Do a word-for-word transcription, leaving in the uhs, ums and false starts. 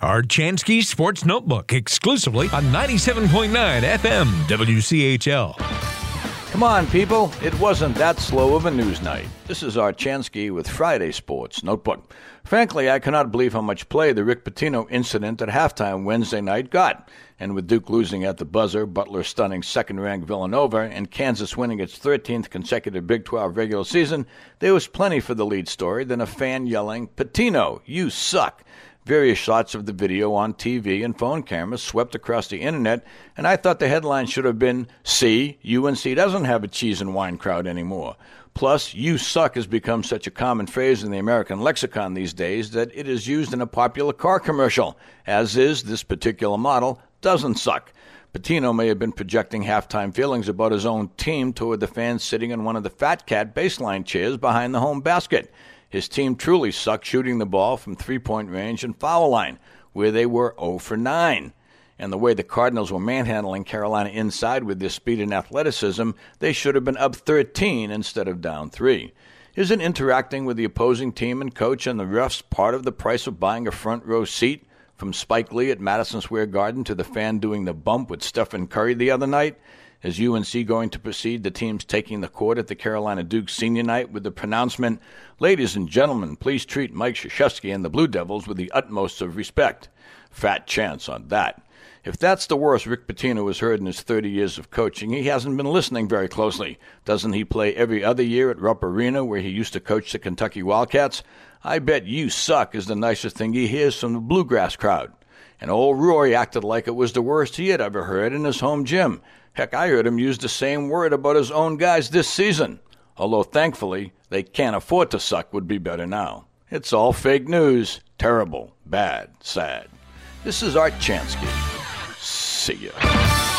Art Chansky Sports Notebook, exclusively on ninety-seven point nine F M W C H L. Come on, people. It wasn't that slow of a news night. This is Art Chansky with Friday Sports Notebook. Frankly, I cannot believe how much play the Rick Pitino incident at halftime Wednesday night got. And with Duke losing at the buzzer, Butler stunning second-ranked Villanova, and Kansas winning its thirteenth consecutive Big twelve regular season, there was plenty for the lead story than a fan yelling, "Pitino, you suck." Various shots of the video on T V and phone cameras swept across the internet, and I thought the headline should have been, "See, U N C doesn't have a cheese and wine crowd anymore." Plus, "you suck" has become such a common phrase in the American lexicon these days that it is used in a popular car commercial, as is this particular model, "doesn't suck." Pitino may have been projecting halftime feelings about his own team toward the fans sitting in one of the Fat Cat baseline chairs behind the home basket. His team truly sucked shooting the ball from three-point range and foul line, where they were zero for nine. And the way the Cardinals were manhandling Carolina inside with their speed and athleticism, they should have been up thirteen instead of down three. Isn't interacting with the opposing team and coach and the refs part of the price of buying a front-row seat? From Spike Lee at Madison Square Garden to the fan doing the bump with Stephen Curry the other night? Is U N C going to proceed the teams taking the court at the Carolina Duke senior night with the pronouncement, "Ladies and gentlemen, please treat Mike Krzyzewski and the Blue Devils with the utmost of respect"? Fat chance on that. If that's the worst Rick Pitino has heard in his thirty years of coaching, he hasn't been listening very closely. Doesn't he play every other year at Rupp Arena where he used to coach the Kentucky Wildcats? I bet "you suck" is the nicest thing he hears from the Bluegrass crowd. And old Roy acted like it was the worst he had ever heard in his home gym. Heck, I heard him use the same word about his own guys this season. Although, thankfully, they can't afford to suck would be better now. It's all fake news. Terrible, bad, sad. This is Art Chansky. See ya.